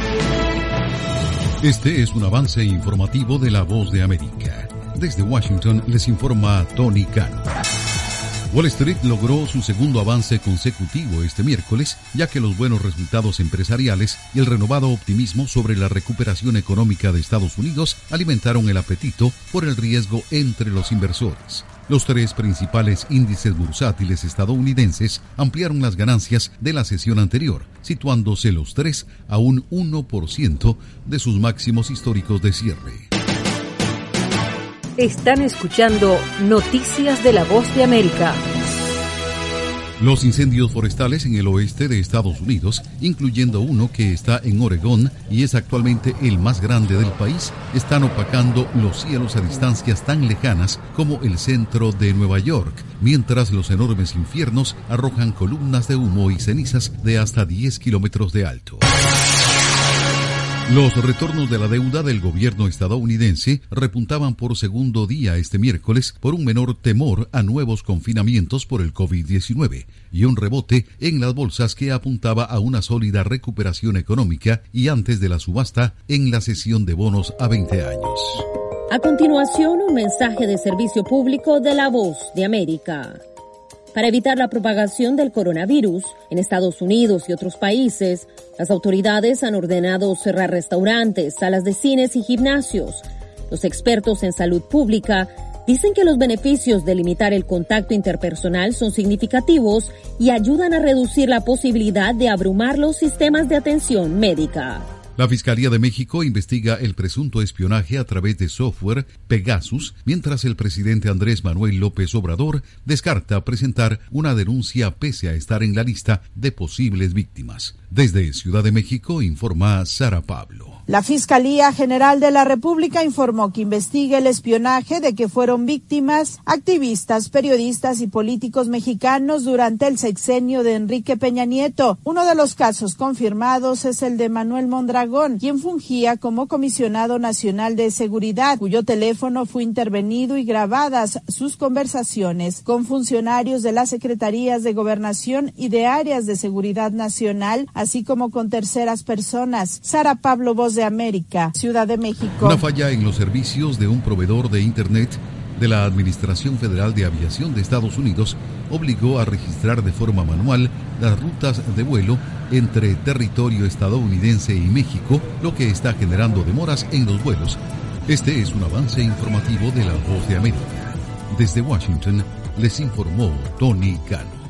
Este es un avance informativo de La Voz de América. Desde Washington les informa Tony Cano. Wall Street logró su segundo avance consecutivo este miércoles, ya que los buenos resultados empresariales y el renovado optimismo sobre la recuperación económica de Estados Unidos alimentaron el apetito por el riesgo entre los inversores. Los tres principales índices bursátiles estadounidenses ampliaron las ganancias de la sesión anterior, situándose los tres a un 1% de sus máximos históricos de cierre. Están escuchando Noticias de La Voz de América. Los incendios forestales en el oeste de Estados Unidos, incluyendo uno que está en Oregón y es actualmente el más grande del país, están opacando los cielos a distancias tan lejanas como el centro de Nueva York, mientras los enormes infiernos arrojan columnas de humo y cenizas de hasta 10 kilómetros de alto. Los retornos de la deuda del gobierno estadounidense repuntaban por segundo día este miércoles por un menor temor a nuevos confinamientos por el COVID-19 y un rebote en las bolsas que apuntaba a una sólida recuperación económica y antes de la subasta en la sesión de bonos a 20 años. A continuación, un mensaje de servicio público de La Voz de América. Para evitar la propagación del coronavirus en Estados Unidos y otros países, las autoridades han ordenado cerrar restaurantes, salas de cines y gimnasios. Los expertos en salud pública dicen que los beneficios de limitar el contacto interpersonal son significativos y ayudan a reducir la posibilidad de abrumar los sistemas de atención médica. La Fiscalía de México investiga el presunto espionaje a través de software Pegasus, mientras el presidente Andrés Manuel López Obrador descarta presentar una denuncia pese a estar en la lista de posibles víctimas. Desde Ciudad de México informa Sara Pablo. La Fiscalía General de la República informó que investiga el espionaje de que fueron víctimas activistas, periodistas y políticos mexicanos durante el sexenio de Enrique Peña Nieto. Uno de los casos confirmados es el de Manuel Mondragón, quien fungía como comisionado nacional de seguridad, cuyo teléfono fue intervenido y grabadas sus conversaciones con funcionarios de las secretarías de Gobernación y de áreas de seguridad nacional, así como con terceras personas. Sara Pablo, Voz de América, Ciudad de México. Una falla en los servicios de un proveedor de Internet de la Administración Federal de Aviación de Estados Unidos obligó a registrar de forma manual las rutas de vuelo entre territorio estadounidense y México, lo que está generando demoras en los vuelos. Este es un avance informativo de La Voz de América. Desde Washington les informó Tony Cano.